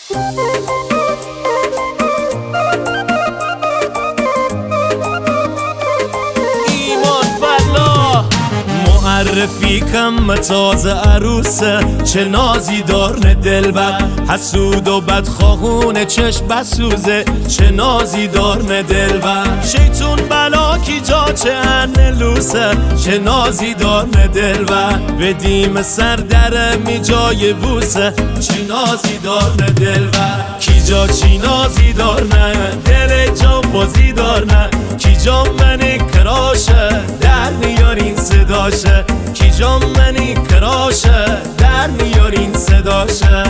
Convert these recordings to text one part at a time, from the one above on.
معرفی کم تازه عروسه، چه نازی دارن دلبر، حسود و بدخواهون چشم بسوزه، چه نازی دارن دلبر، شیطون بلا کی جا چه انلوسه، چه نازی دارن دلبر، بدیم سر در می جای بوسه، چی نازی دارن دلبر، کی جا چی نازی دارن دل جا بازی دارن، کی جا منی کراشه در میارین صداشه، کی جا منی کراشه در میارین صداشه،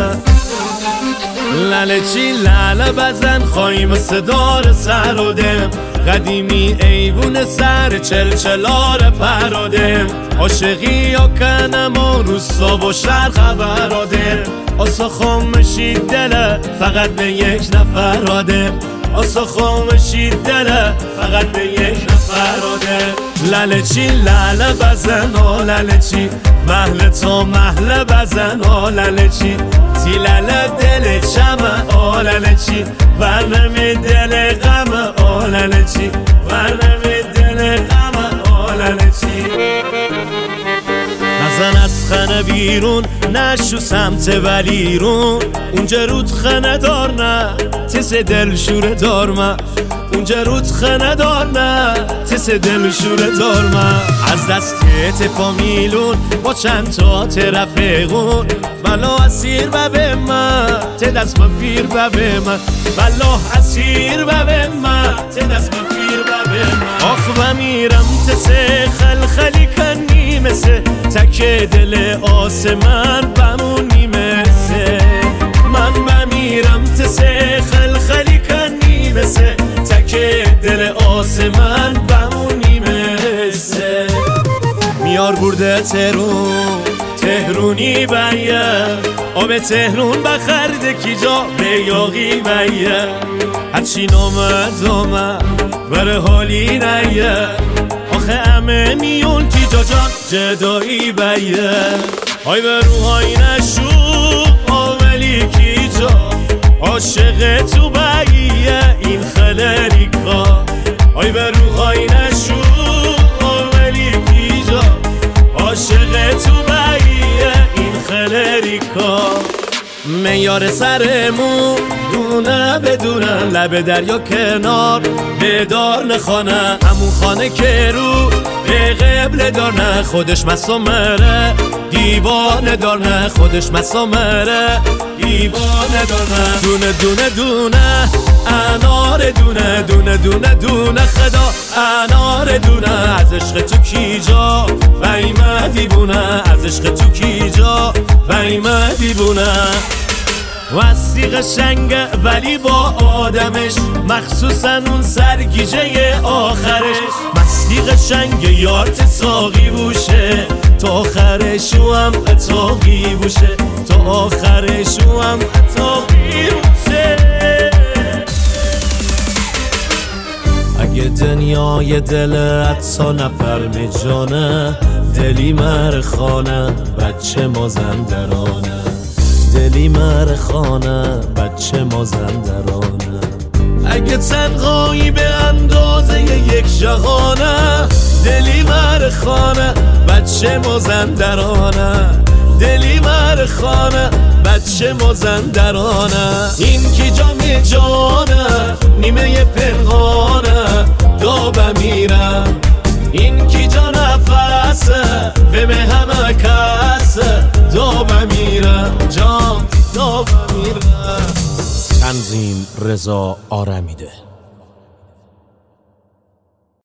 لله چی لله بزن خواهیم صدار سر و دم، قدیمی ایوون سر چلچلار پرادم، عاشقی یا کنم و روستا و شهر خبر آدم، آسا خامشی دله فقط به یک نفر آدم، آسا خامشی دله فقط به یک نفر آدم، لله چی لله بزن آ لله چی محله تا محله بزن آ لله چی تی لله دل چمه آ لله چی ورنمی دل غمه آ لله چی ورنمی دل غمه آ لله چی نزن از خانه بیرون نشو سمت ولیرون، اونجا رود خانه دار نه تس دل شوره دار من، اونجا رود خانه دار نه تس دل شوره دار من، از دست پا میلون با چند تا رفیقون، بلا اسیر و به من ته دست پیر و به من، بلا اسیر و به من ته دست پیر و به من، آخ و میرم تسه خلخلی کنی مثل تک دل آسمان بمونی مثل من، بمیرم تسه خلخلی کنی مثل تک دل آسمان بمونی مثل، میار برده تهرونی بیه، آب تهرون بخرده کی جا به یاقی بیه، هرچی نامد بره حالی نیه، آخه همه میون کی جا جان جدایی بیه، آی به روحای نشو آملی کی جا عاشق تو بیه این خلری کا، آی به روحای نشو آملی کی جا عاشق تو بیه این خلری کا، میار سرمون دونه بدونه لب دریا کنار بدار نخانه، همون خانه که رو به قبله دار نه خودش مسامره، دیوانه دار نه خودش مسامره، دیوانه دار نه، دونه دونه دونه انار دونه دونه دونه دونه خدا انار دونه، از عشق تو کی جا بیمه دیوونه، از عشق تو کی جا بیمه دیوونه، وستی قشنگه ولی با آدمش، مخصوصا اون سرگیجه آخرش، مستی قشنگه یارت ساقی بوشه تا آخرشو هم اتاقی بوشه، تا آخرشو هم اتاقی بوشه، اگه دنیای دل حتی نفر میجانه، دلی مرخانه بچه مازندرانه، دلی مرخانه بچه مازندرانه، اگه تنهایی به اندازه یک جهانه، دلی مرخانه بچه مازندرانه، دلی مرخانه بچه مازندرانه، این کی جام جانه نیمه پنهانه دا بمیرم، این کی جا نفسه به همه کسه دا بمیرم جان دا بمیرم. تنظیم رضا آرمیده.